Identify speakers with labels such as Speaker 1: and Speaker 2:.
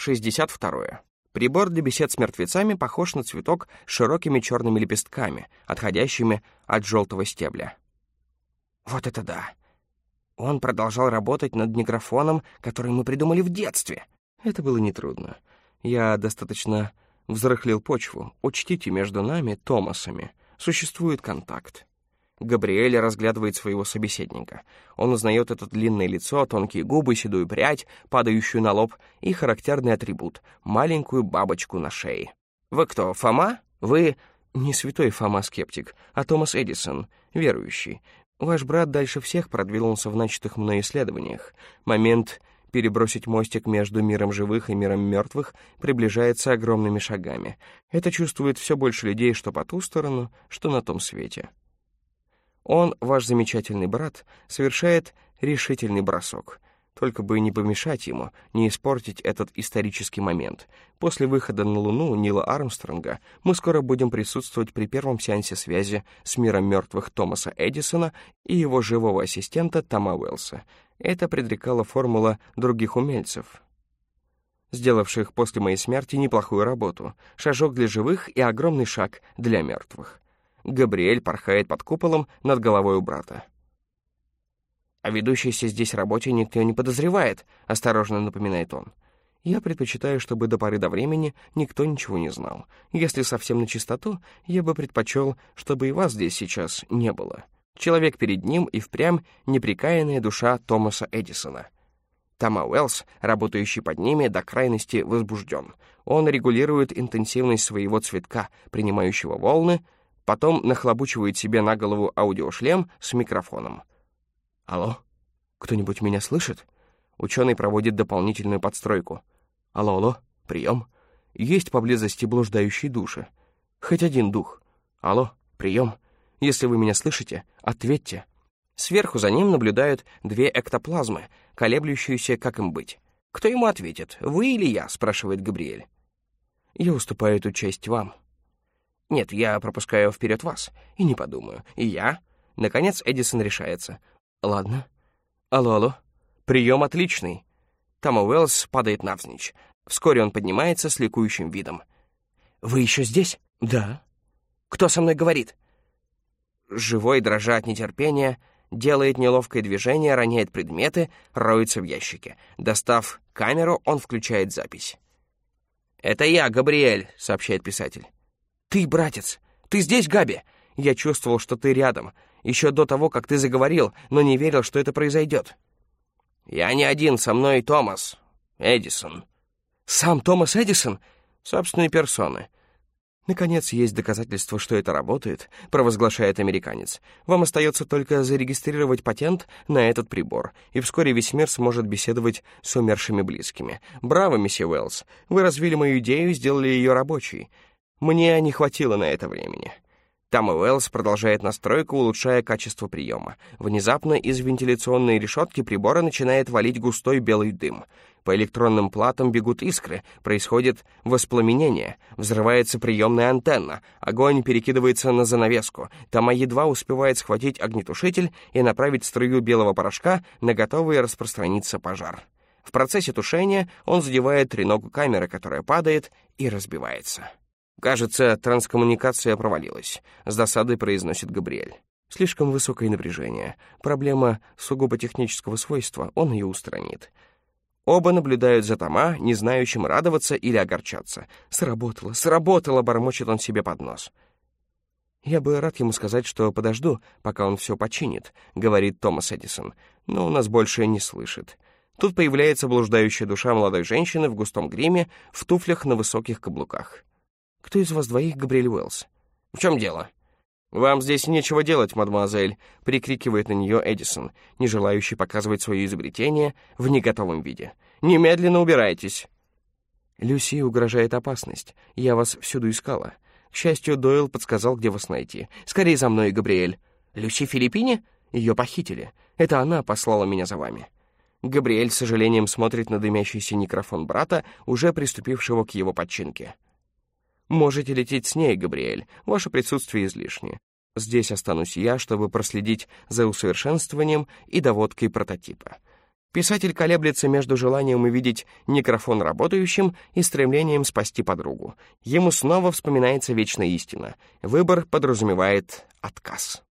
Speaker 1: 62. Прибор для бесед с мертвецами похож на цветок с широкими черными лепестками, отходящими от желтого стебля. Вот это да! Он продолжал работать над неграфоном, который мы придумали в детстве. Это было нетрудно. Я достаточно взрыхлил почву. Учтите, между нами, Томасами, существует контакт. Габриэль разглядывает своего собеседника. Он узнает это длинное лицо, тонкие губы, седую прядь, падающую на лоб, и характерный атрибут — маленькую бабочку на шее. «Вы кто, Фома? Вы...» «Не святой Фома-скептик, а Томас Эдисон, верующий. Ваш брат дальше всех продвинулся в начатых мной исследованиях. Момент перебросить мостик между миром живых и миром мертвых приближается огромными шагами. Это чувствует все больше людей, что по ту сторону, что на том свете. Он, ваш замечательный брат, совершает решительный бросок. Только бы не помешать ему, не испортить этот исторический момент. После выхода на Луну Нила Армстронга мы скоро будем присутствовать при первом сеансе связи с миром мертвых Томаса Эдисона и его живого ассистента Тома Уэллса. Это предрекала формула других умельцев, сделавших после моей смерти неплохую работу. Шажок для живых и огромный шаг для мертвых. Габриэль порхает под куполом над головой у брата. «О ведущейся здесь работе никто не подозревает», — осторожно напоминает он. «Я предпочитаю, чтобы до поры до времени никто ничего не знал. Если совсем на чистоту, я бы предпочел, чтобы и вас здесь сейчас не было». Человек перед ним и впрямь непрекаянная душа Томаса Эдисона. Тома Уэллс, работающий под ними, до крайности возбужден. Он регулирует интенсивность своего цветка, принимающего волны, потом нахлобучивает себе на голову аудиошлем с микрофоном. «Алло? Кто-нибудь меня слышит?» Ученый проводит дополнительную подстройку. «Алло, алло, прием. Есть поблизости блуждающие души. Хоть один дух. Алло, прием. Если вы меня слышите, ответьте». Сверху за ним наблюдают две эктоплазмы, колеблющиеся, как им быть. «Кто ему ответит, вы или я?» — спрашивает Габриэль. «Я уступаю эту честь вам». «Нет, я пропускаю вперед вас. И не подумаю. И я?» Наконец Эдисон решается. «Ладно. Алло, алло. Прием отличный». Тома Уэллс падает навзничь. Вскоре он поднимается с ликующим видом. «Вы еще здесь?» «Да». «Кто со мной говорит?» Живой, дрожа от нетерпения, делает неловкое движение, роняет предметы, роется в ящике. Достав камеру, он включает запись. «Это я, Габриэль», — сообщает писатель. «Ты, братец! Ты здесь, Габи? Я чувствовал, что ты рядом, еще до того, как ты заговорил, но не верил, что это произойдет». «Я не один, со мной Томас Эдисон». «Сам Томас Эдисон?» «Собственной персоны». «Наконец, есть доказательства, что это работает», — провозглашает американец. «Вам остается только зарегистрировать патент на этот прибор, и вскоре весь мир сможет беседовать с умершими близкими. Браво, месье Уэллс, вы развили мою идею и сделали ее рабочей. Мне не хватило на это времени». Тома Уэллс продолжает настройку, улучшая качество приема. Внезапно из вентиляционной решетки прибора начинает валить густой белый дым. По электронным платам бегут искры, происходит воспламенение, взрывается приемная антенна, огонь перекидывается на занавеску. Тома едва успевает схватить огнетушитель и направить струю белого порошка на готовый распространиться пожар. В процессе тушения он задевает треногу камеры, которая падает и разбивается. «Кажется, транскоммуникация провалилась», — с досадой произносит Габриэль. «Слишком высокое напряжение. Проблема сугубо технического свойства, он ее устранит». Оба наблюдают за Тома, не знающим радоваться или огорчаться. «Сработало, сработало!» — бормочет он себе под нос. «Я бы рад ему сказать, что подожду, пока он все починит», — говорит Томас Эдисон, но он нас больше не слышит. Тут появляется блуждающая душа молодой женщины в густом гриме, в туфлях на высоких каблуках. «Кто из вас двоих Габриэль Уэллс?» «В чем дело?» «Вам здесь нечего делать, мадемуазель», — прикрикивает на нее Эдисон, не желающий показывать свое изобретение в неготовом виде. «Немедленно убирайтесь». «Люси угрожает опасность. Я вас всюду искала. К счастью, Дойл подсказал, где вас найти. Скорее за мной, Габриэль». «Люси в Филиппине? Ее похитили. Это она послала меня за вами». Габриэль с сожалением смотрит на дымящийся микрофон брата, уже приступившего к его починке. «Можете лететь с ней, Габриэль. Ваше присутствие излишне. Здесь останусь я, чтобы проследить за усовершенствованием и доводкой прототипа». Писатель колеблется между желанием увидеть некрофон работающим и стремлением спасти подругу. Ему снова вспоминается вечная истина. Выбор подразумевает отказ.